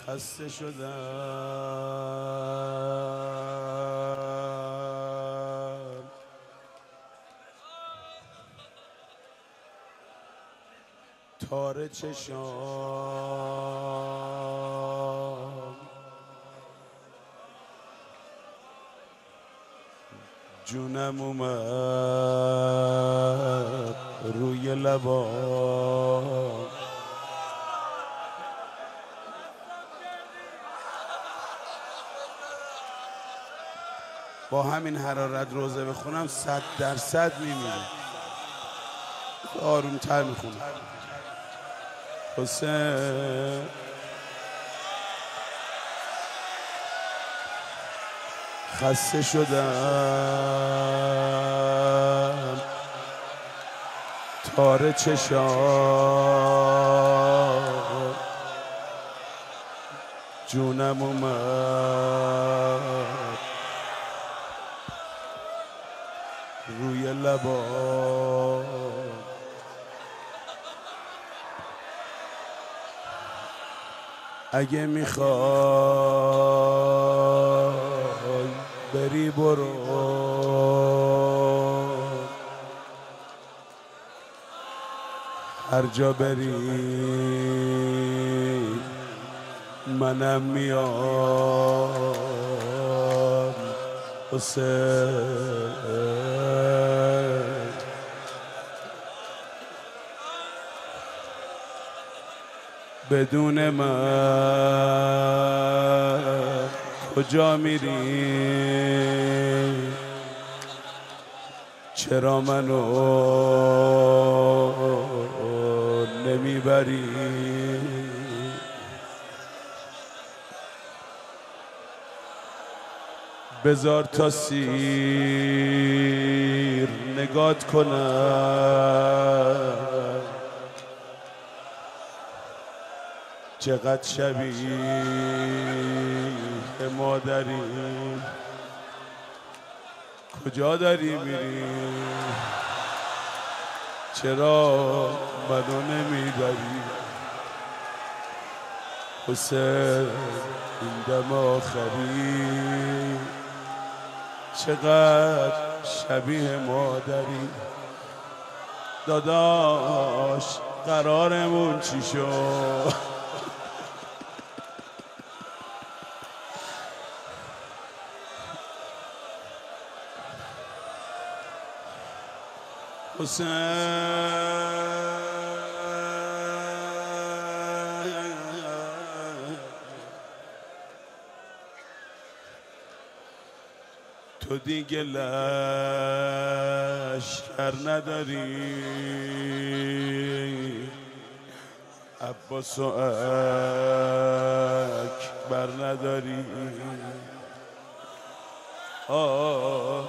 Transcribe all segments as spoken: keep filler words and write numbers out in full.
خسته شدم تار چشام جونم اومد روی لبام با همین حرارت روزه بخونم صد درصد میمیرم. آروم تر میخونم. حسین خسته شدم تار چشام جونم اومد روی لبا اگه میخوای بری برو هر جا بری منم میام حسین بدون من کجا میری چرا منو نمیبری بذار تا سیر نگات کنم چقدر شبیه مادری کجا داری میری چرا منو نمیبری حسین این دم آخری چقدر شبیه مادری داداش قرارمون چی شد حسین تو دیگه لشکر نداری عباس و اکبر نداری آه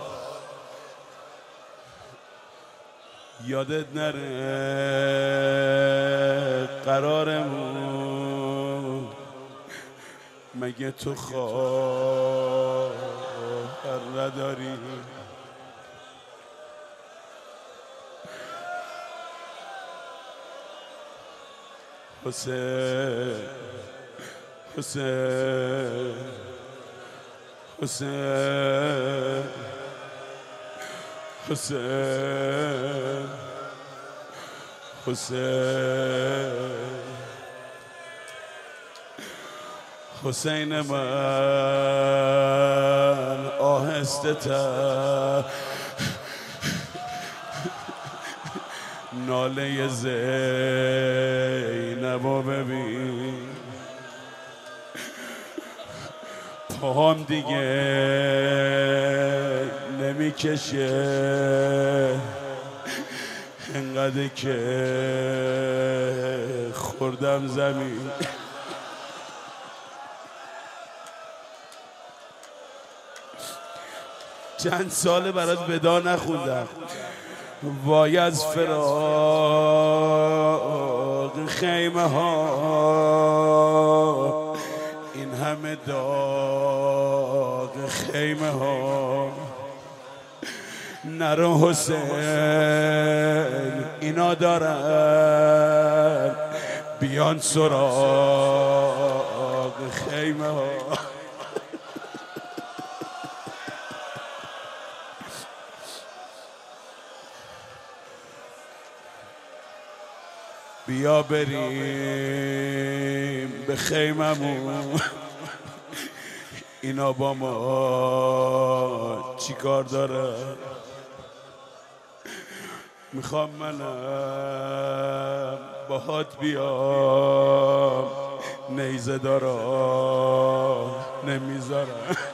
یادت نره قرارمون مگه تو خواهر نداری حسین حسین حسین حسین حسین حسین من آهسته تر ناله زینبو ببین پاهم دیگه نمیکشه انقدر که خوردم زمین چند ساله برات ودا نخوندم وای از فراق خیمه ها این همه داغ خیمه ها نرو حسین اینا دارن بیان سراغ خیمه ها. بیا بریم به خیممون، اینا با ما چی کار داره؟ میخوام منم باهات بیام، نیزه دارا نمیذارم.